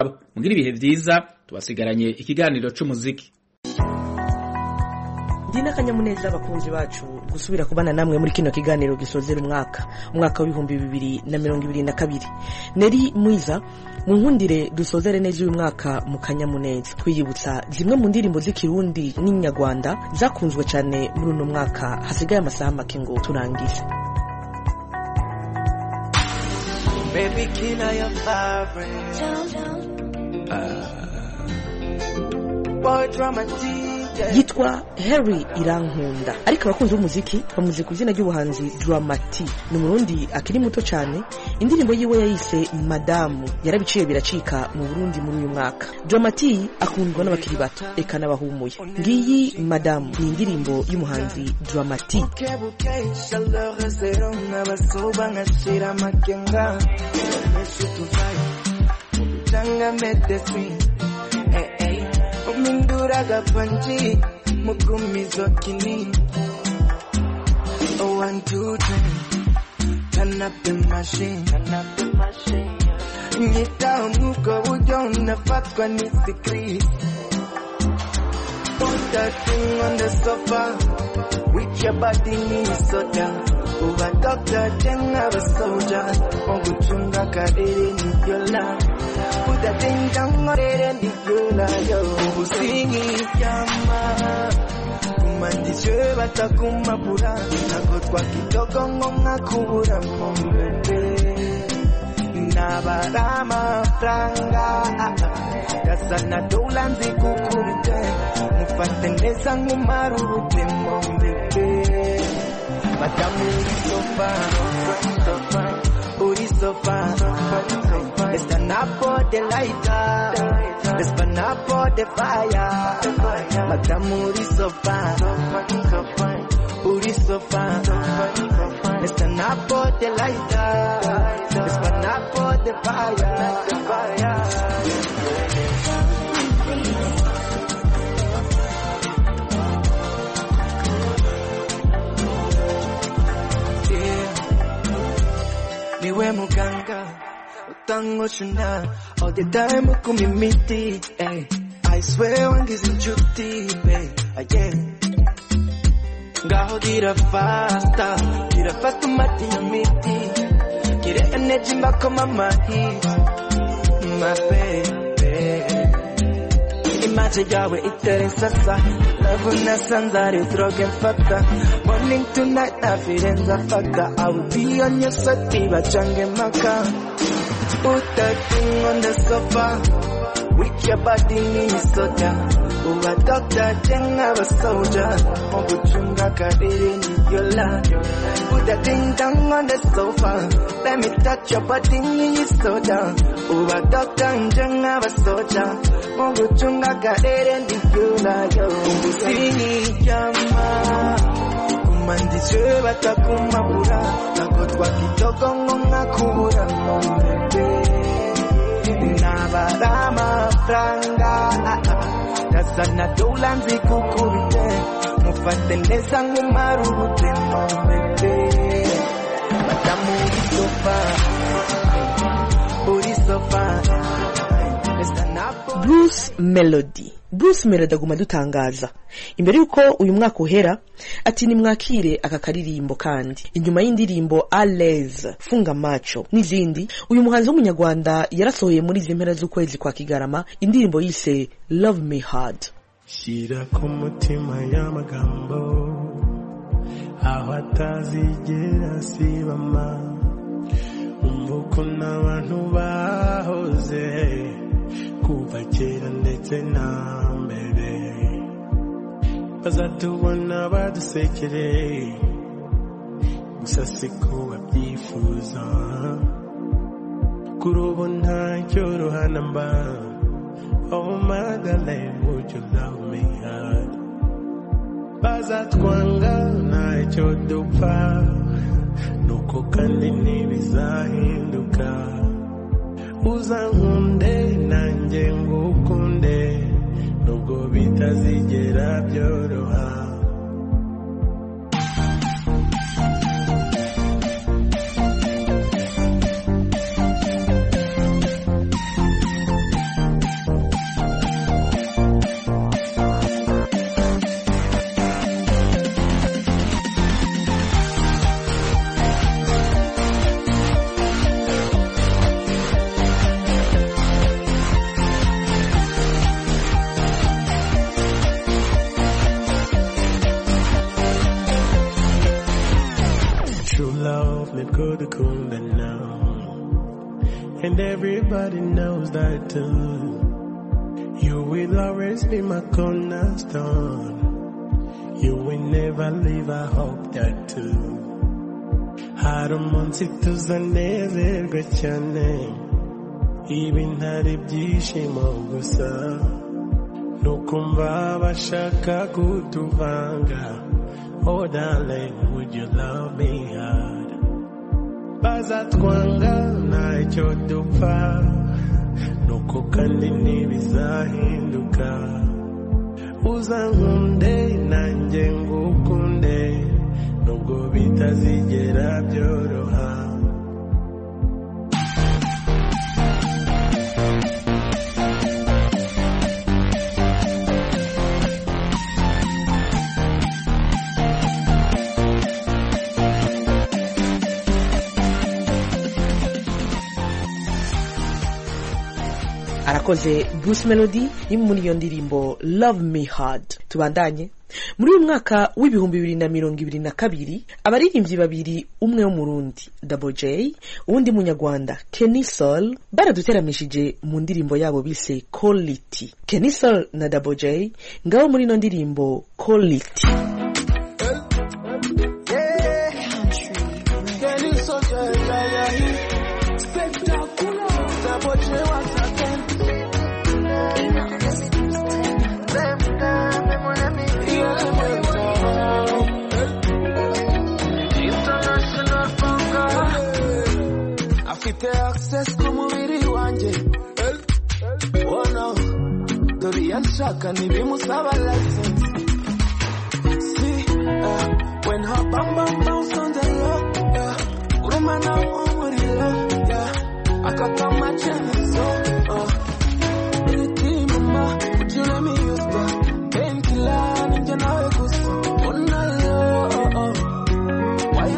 mugira ibihe vyiza tubasigaranye ikiganiro c'umuziki. Dina kanyamuneza abakunzi bacu gusubira kubana namwe muri kino kiganiro gisozera umwaka w'ibihumbi 2022. Neri Mwiza mu nkundire dusozere neza uyu mwaka mu kanyamuneza twiyibutsa zimwe mu ndirimbo z'ikirundi n'inyarwanda zakunzwe cyane muri uno mwaka hasigaye amasaha make ngo turangize. Baby killer your favorite boy drama yitwa Harry Irankunda, ariko abakunzi b'umuziki bamuzi ku izina ry'ubuhanzi Dramati. Ni umurundi akiri muto cyane. Indirimbo yiwe yayise Madamu yarabiciye biracika mu Burundi muri uyu mwaka. Dramati akundwa n'abakiri bato eka n'abahumuye. Ngiyi Madamu ni indirimbo y'umuhanzi Dramati. Mindura gapanji mugumizo kini 1 2 3 turn up the machine nyita nuko buryo unafatwa n'isikri. Put that thing on the sofa with your body in soda. Uba doctor jenga ba soldier oguchunga kadere ni yola. Put that thing down on it and yola yo usingi yama umandije batakumapura nagotwa kitoko ngonga kubura mbebe nabarama franga kasana dolanzi kukurute mufate neza ngumarute mbebe. Madamu uri sofa let's turn up all the lighter, let's burn up all the fire. Madamu uri sofa let's turn up all the lighter, let's burn up all the fire. Niwe muganga utango shuna all the time kumimiti. I swear wangize inshuti yeah. Ngaho gira fasta umati imiti kire energy mbakoma mahit my baby. Imagine yawe itere sasa love nasanzare drogen fata morning to night na firenza fata. I will be on your side bachange maka. Put that thing on the sofa with your body in soda. Uba doctor jenga ba soldier oguchunga kadere ni yola. Put that thing down on the sofa, let me touch your body in soda. Uba doctor jenga ba soldier oguchunga kadere ni yola yo usini yama umandije batakumapura nagotwa kitoko ngonga kubura mbebe nabarama franga kasana dolanzi kukurute mufate neza ngumarute mbebe. Madamu uri sofa Bruce Melody aguma dutangaza imbere yuko uyu mwaka uhera ati ni mwakire aka karirimbo. Kandi inyuma y'indirimbo Alez funga macho n'izindi, uyu muhanzi w'umunyarwanda yarasohoye muri izi mpera z'ukwezi kwa Kigarama indirimbo yise Love Me Hard. Shira ku mutima y'amagambo aho atazigera sibama umvuko n'abantu bahoze kuva kera ndetse na mbere bazatubona badusekere gusa siko babyifuza kuri ubu nta cyorohana mba. Oh Magdalene, would you love me hard? Bazatwanga ntacyo dupfa nuko kandi ntibizahinduka. Uzankunde nanjye ngukunde nubwo bitazigera byoroha. udukunda now. And everybody knows that too. You will always be my cornerstone. You will never leave, I hope that too. Hari umunsi tuzanezerwa cyane, ibintari byishimo gusa, nukumva bashaka kutuvanga. Oh darling, would you love me hard? Bazatwanga ntacyo dupfa, nuko kandi ntibizahinduka. Uzankunde nanjye ngukunde, nubwo bitazigera byoroha. arakoze Bruce Melody ni muri iyo ndirimbo Love Me Hard. Tubandanye muri uyu mwaka w'ibihumbi 2022 abaririmbyi babiri, umwe wo mu Burundi Double J, uwundi munyarwanda Kenny Soul, baraduteramishije mu ndirimbo yabo bise Quality. Kenny Soul na Double J ngabo muri no ndirimbo Quality. Access kumubiri wanje, oh no, Dorianshaka nibimusaba license. See, when her bam bam bounce on the low, urumana umuriro, akakama chene so, anything mama, would you let me use that? Painkiller ninja nawe gusa, oh no, why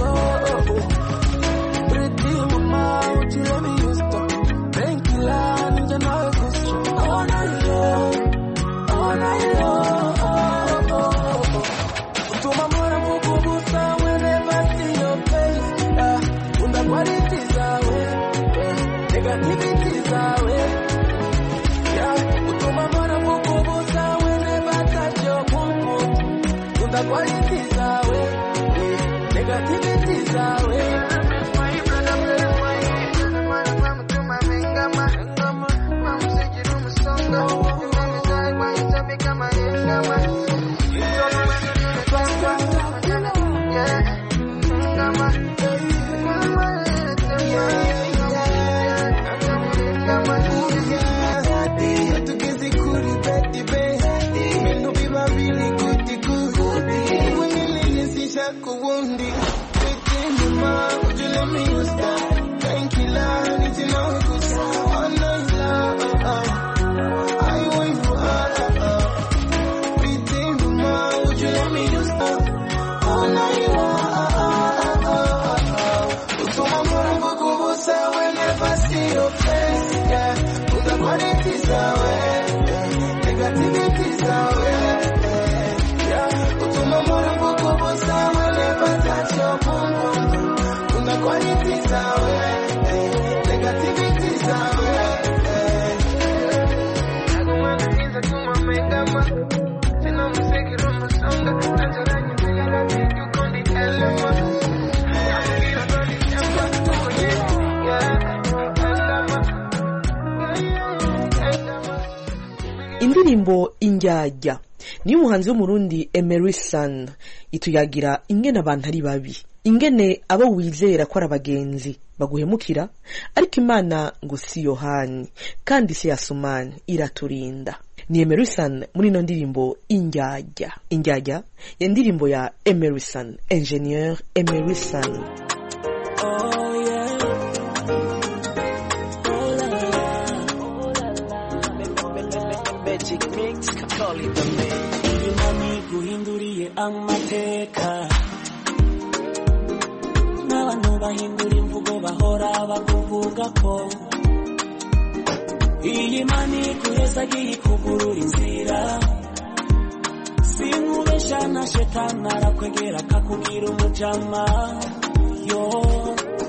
Indirimbo Injyajya ni umuhanzi wo mu Burundi Emerson ituyagira ingene abantu ari babi, ingene abo wizera ko arabagenzi baguhemukira, ariko Imana ngo si Yohani kandi si Yasumani iraturinda. Ni Emerson muri no ndirimbo Injyajya. Injyajya ya ndirimbo ya Emerson, Engineer Emerson. Oh yeah. Magic mix, call it the man. Imani guhinduriye amateka, n'abantu bahindura imvugo bahora bakuvuga ko iyi mani kuheza giye kugurura inzira, sinkubesha na shetani arakwegera kakubwira umujama yo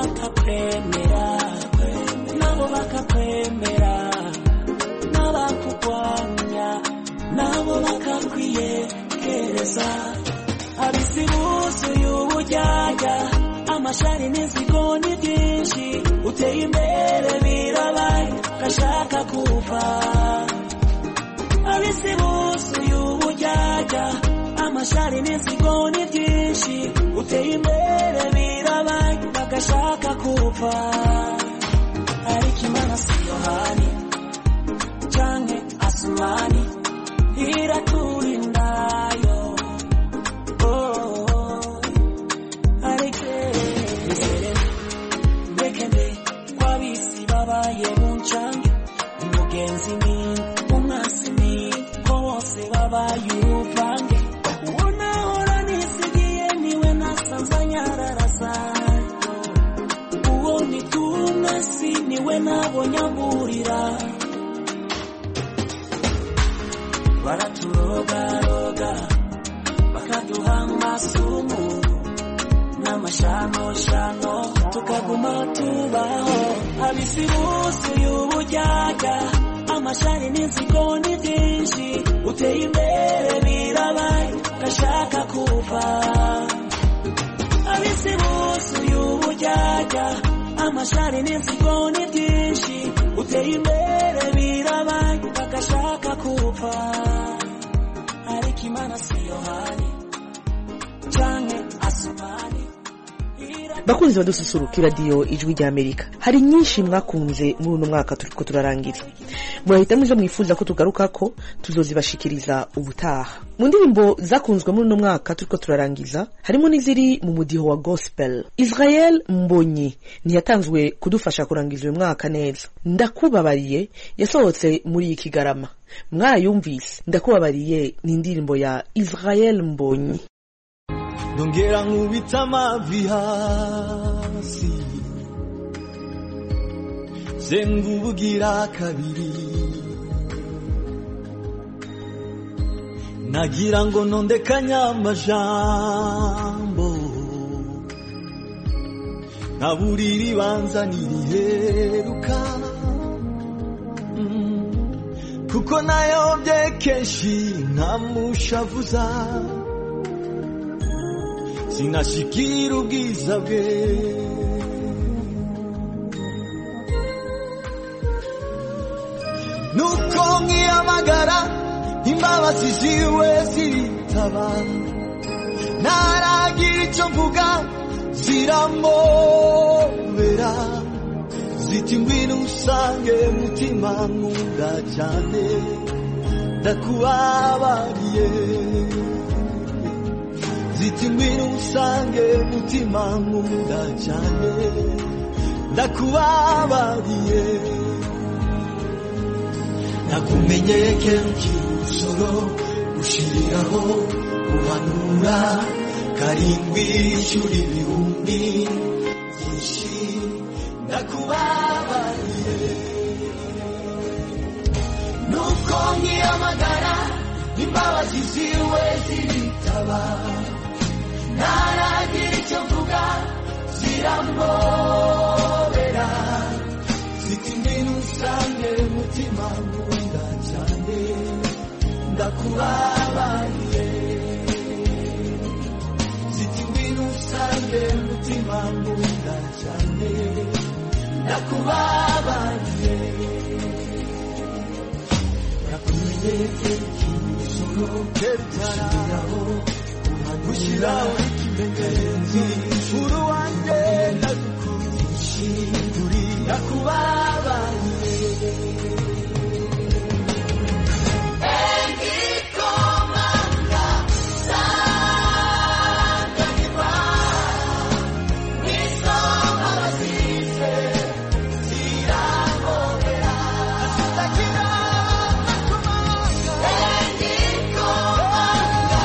bakakwemera nabo bakakwemera n'abakurwanya nabo bakakwiyegereza abisi buzuye ubujyajya amashari n'inzigo ni byinshi uteye imbere birabaye gashaka kuva abisi buzuye ubujyajya amashari n'inzigo ni byinshi uteye imbere birabaye bagashaka kuva ariko Imana si Yohani canke Asumani iraturindayo kwabisi babaye muncange umugenzi ni umwasi ni ko bose babaye uruvange uwo nahora nisigiye niwe nasanze nyararasa uwo nitumwasi niwe nabonye amburira baraturogaroga bakaduha amasumu n'amashano tukaguma tubaho abisi buzuye ubujyaga amashari n'inzigo ni byinshi uteye imbere birabaye gashaka kuva abisi buzuye ubujyaga amashari n'inzigo ni byinshi uteye imbere birabaye bagashaka kuva ariko Imana si Yohani canke Asumani. Bakunzi badususuruka radio Ijwi rya Amerika, hari nyinshi mwakunze muri uno mwaka turiko turarangira. Murahita muzo mwifuza ko tugaruka ko tuzozibashikiriza ubutaha. Mu ndirimbo zakunzwe muri uno mwaka turiko turarangiza harimo n'iziri mu mudiho wa gospel. Israel Mbonyi ntiyatanzwe kudufasha kurangiza uyu mwaka neza. Ndakubabariye yasohotse muri Kigarama. Mwayumvise Ndakubabariye ni indirimbo ya Israel Mbonyi. Nongera nkubita amavi hasi zengubugira kabiri nagira ngo nondekanye amajambo naburira ibanza niriheruka kuko nayobye kenshi nkamushavuza sinashikira ubwiza bwe nuko nkiyamagara imbabazi ziwe ziritaba naragira icyo mvuga ziramobera ziti ngwino usange mutima nkunda cyane ndakubabariye ziti ngwino usange mutima nkunda cyane ndakubabariye nakumenyeye kera ukirusoro ushiriraho uhanura karindwi inshuro ibihumbi byinshi ndakubabariye nuko nkiyamagara imbabazi ziwe ziritaba naragira icyo mvuga ziramobera ziti ngwino usange mutima nkunda cyane ndakubabariye ziti ngwino usange mutima nkunda cyane ndakubabariye nakumenyeye ikimisoro kerutaraho gushyiraho ikimenyetso uru wanjye ndagukundisha uri ndakubabariye engikomanga sanganirwa n'isoma basize ziramobera ndagira akumanga engikomanga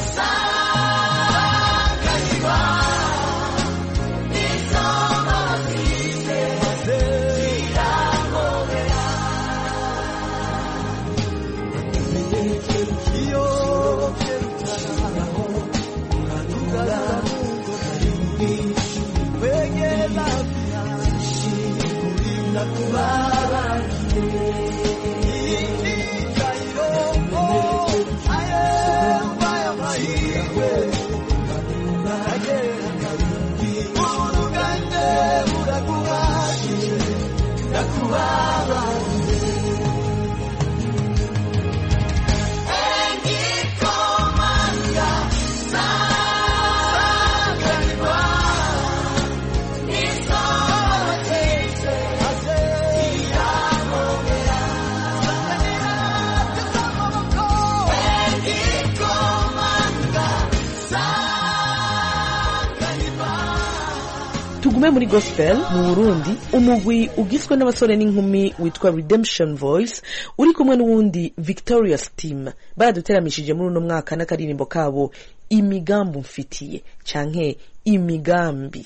sanganirwa n'isoma basize ziramobera tuve muri gospel mu Burundi umugwi ugizwe n'abasore n'inkumi witwa Redemption Voice uri kumwe n'uwundi Victorious Team baraduteramishije muri uno mwaka n'akaririmbo kabo imigambi mfitiye canke imigambi.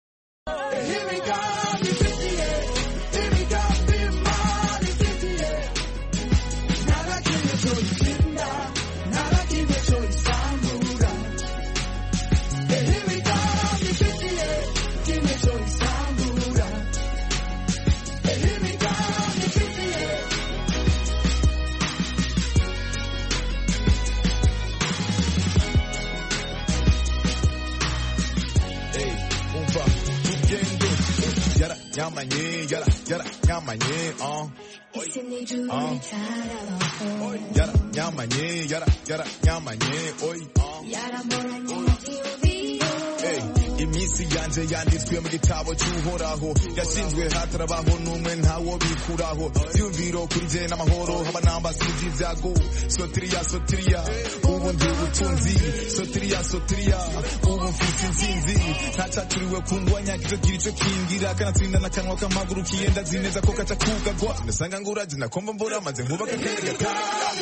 Nyamanye, yara, nyamanye, yara, nyamanye, yara, nyamanye, oi, hey, imisi yanje yanditswe mu gitabo cy'uhoraho yashinzwe hatarabaho n'umwe ntawo bikuraho byumviro kuri je n'amahoro haba namba sinzi byago sotiriya ubu ndi ubutunzi sotiriya ubu mfite insinzi ntacaturiwe kungwanya kizogira ico kingira kanatsinda n'akanwa k'amaguru kiyenda zineza ko kaca kugagwa ndasanga nguraje nakomba mbura maze nkubaka kende gatanga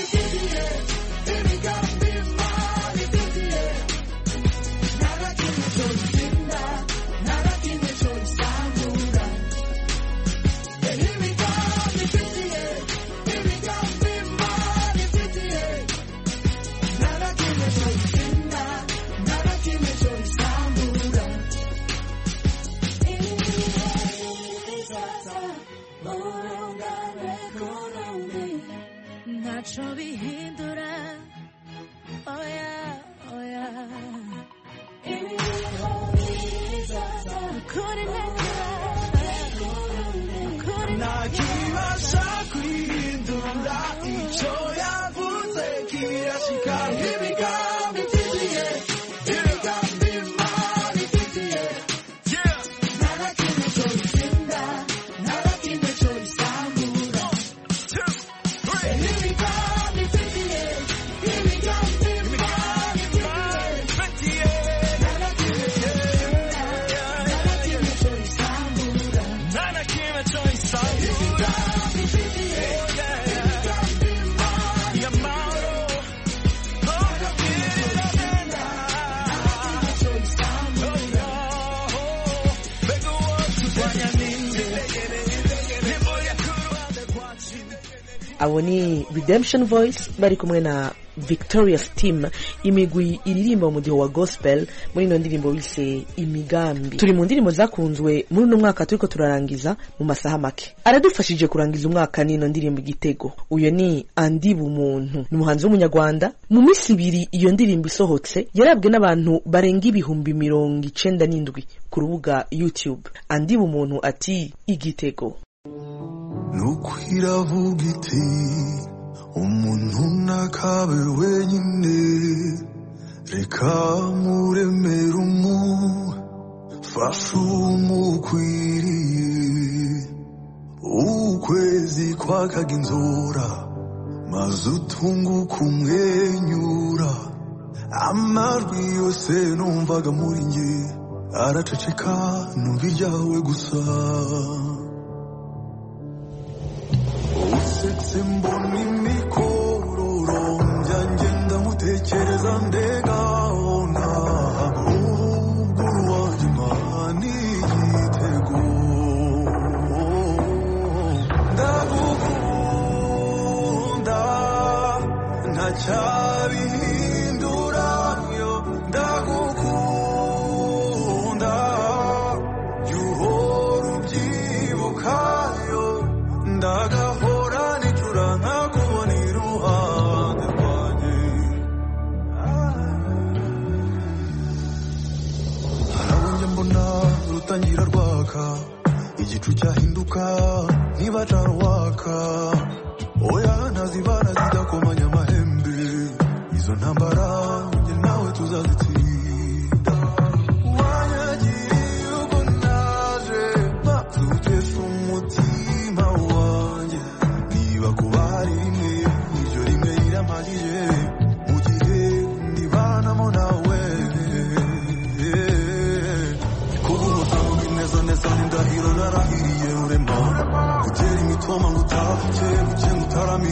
abo ni Redemption Voice bari kumwe na Victorious Team imigwi iririmba mu mudiho wa gospel muri ino ndirimbo bise imigambi. Turi mu ndirimbo zakunzwe muri uno mwaka turiko turarangiza mu masaha make. Aradufashije kurangiza umwaka n'ino ndirimbo igitego. Uyo ni Andi Bumuntu ni umuhanzi w'umunyarwanda. Mu minsi ibiri iyo ndirimbo isohotse yarabwe n'abantu barenga 97,000 ku rubuga YouTube. Andi Bumuntu ati igitego nukwiravuga iti umuntu nakabe wenyine reka muremere umufasha umukwiriye ukwezi kwakaga inzora maze utunguka umwenyura amajwi yose numvaga muri nge araceceka numva iryawe gusa mbona imikororo ngenda mutekereza ndegabona ubwuru wanjye Imana igitego ndagukunda ntacyabihindurayo ndagukunda yuhora ubyibukayo ndagahora nicura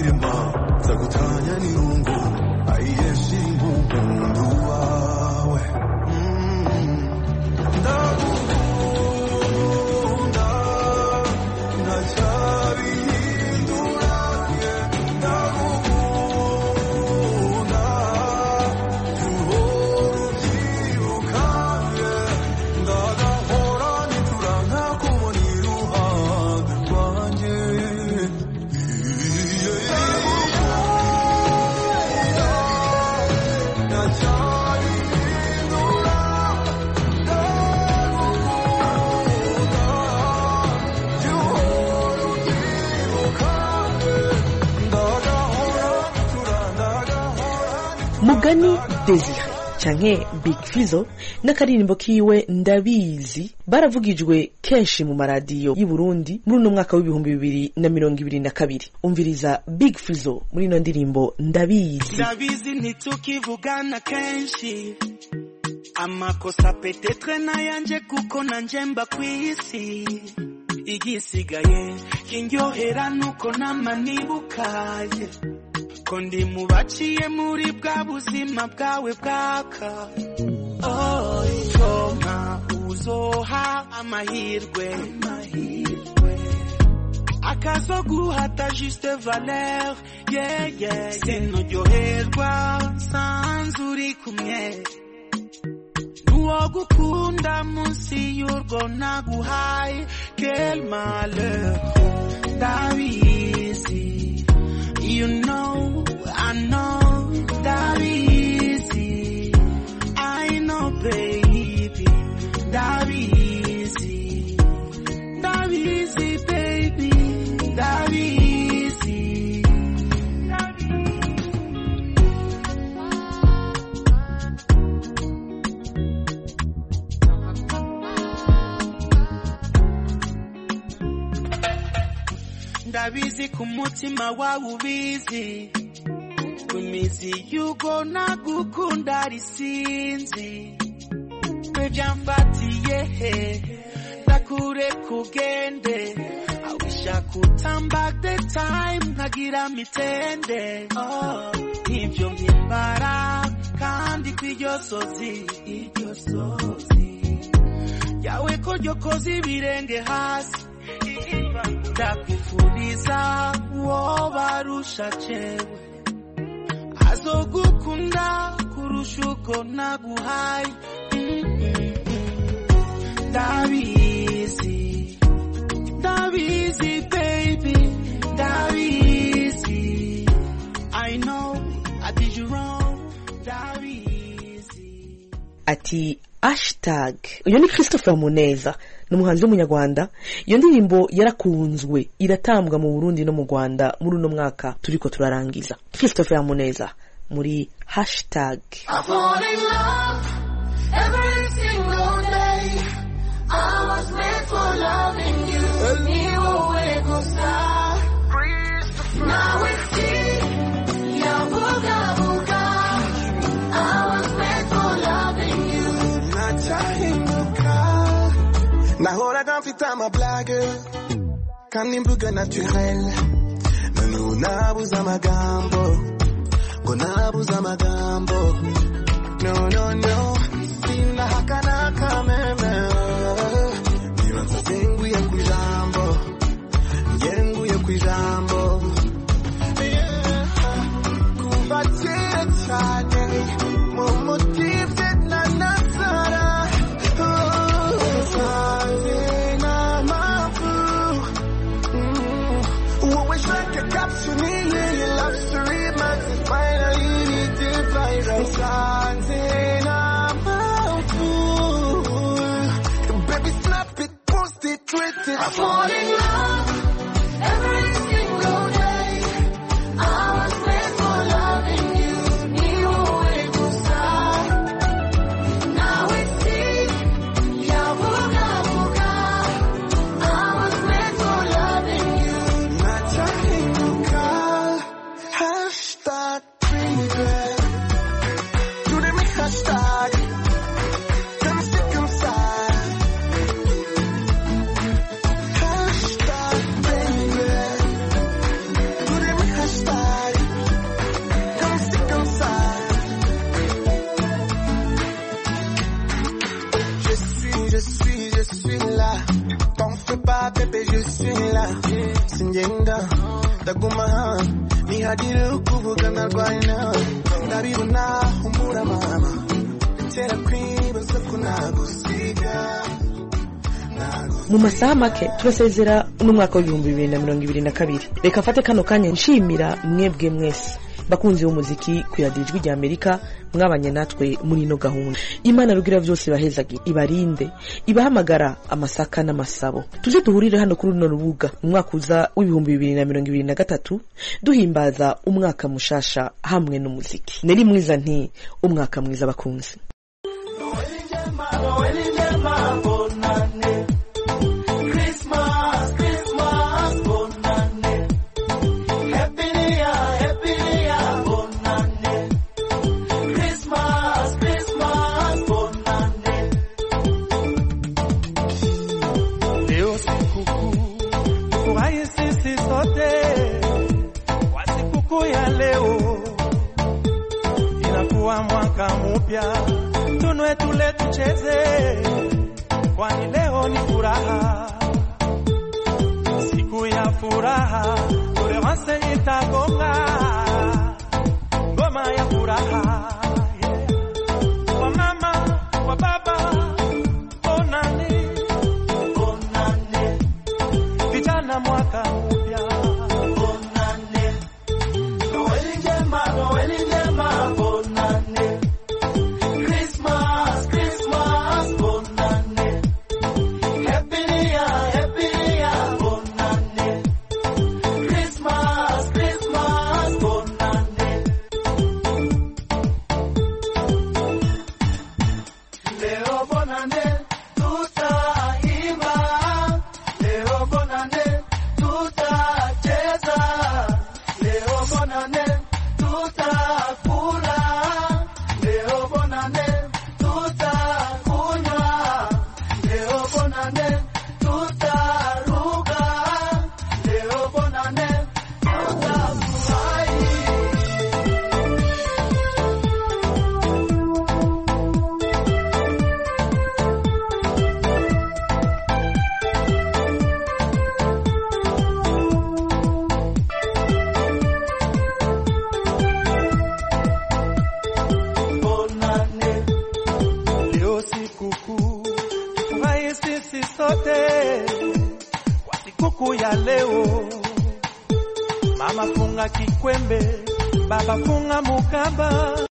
mutima nzagutanya n'irungu ayiye shimba umukundu wawe ndagukunda ndacyabihindura ndagukunda tuhora ubyibuka ndagahora nitura nkakubona iruhande rwanjye Mugani Desire canke Big Fizzo n'akaririmbo kiwe Ndabizi baravugijwe kenshi mu maradiyo y'u Burundi muri uno mwaka w'ibihumbi 2022. Umviriza Big Fizzo muri ino ndirimbo Ndabizi. Ndabizi ntitukivugana kenshi, amakosa petetre nayanje kuko nanje mba kwisi, igisigaye kindyohera nuko namanibukaye ko ndi mubaciye muri bwa buzima bwawe bwaka. Oh, ikoma uzoha amahirwe akazoguhata juste valeur, yeah, yeah, sinuryoherwa sanze uri kumwe n'uwo gukunda munsi y'urwo naguhaye. Quel malheur, Ndabizi, you know, I know, Ndabizi, I know baby, Ndabizi, Ndabizi baby, Ndabizi. Ndabizi ku mutima wawe ubizi, kumizi yugo nagukunda risinzi, webyamfatiye ndakure kugende, I wish I could turn back the time nkagira mitende. Oh, ibyo mpimbara kandi kw'iryo sozi yawe ko ryokoze ibirenge hasi, ndakwifuriza uwo barusha cewe azogukunda kurusha uko naguhaye. Ndabizi, Ndabizi baby, Ndabizi, I know I did you wrong, Ndabizi. Ati hashtag uyu ni Christopher Muneza, n'umuhanzi w'umunyarwanda. Iyo ndirimbo yarakunzwe iratambwa mu Burundi no mu Rwanda muri uno mwaka turiko turarangiza. Christopher Muneza muri hashtag. I fall in love every single day. I was made for loving you. Niwe gusa. Now it's ya buga buga. I was made for loving you. Nachahimuka nahoraga mfite amablague kandi mvuga naturel, none nabuze amagambo ngo nabuze amagambo. No no no, sinahakana kameme, niba nzenguye kwijambo, ngenguye kwijambo. Kuva kera cyane mu mutima na nazara. Baby, snap it, post it, tweet it. I fall in love every single day. I was made for loving you. Niwe gusa. Now it's ya buga buga. I was made for loving you. Nachahimuka hashtag regret. Do they make hashtag? Come stick inside. Hashtag ndaguma ni hadire ukuvugana rwayina ndabibona umura mama tera kwibaza ko nagusiga. Mu masaha make turasezera n'umwaka wa 2022. Reka fate kano kanya nshimira mwebwe mwese bakunzi b'umuziki kuyadijwi rya Amerika mwabanye natwe muri no gahunda. Imana rugira byose bahezagi ibarinde ibahamagara amasaka n'amasabo. Tuje duhurire hano kuri runo rubuga mu mwaka uza w'2023 duhimbaza umwaka mushasha hamwe n'umuziki. Neri mwiza nti umwaka mwiza bakunzi. Mwaka mpya tunwe tule tucheze, kwani leo ni furaha, siku ya furaha, tolerance itagonga ngoma ya furaha, kwa mama kwa baba bonane bonane, vijana mwaka mpya bonane, Noeli njema bonane, Christmas bonane, Happy New Year bonane, Christmas bonane. Leo bonane tutaimba, leo bonane tutacheza, leo bonane tutakula, leo bonane tutakunywa, leo bonane tutaruka, leo bonane tutafurahi. Bonane, leo sikukuu, tufurahi sisi sote kwa sikukuu ya leo. Mama funga kikwembe, baba funga mukaba,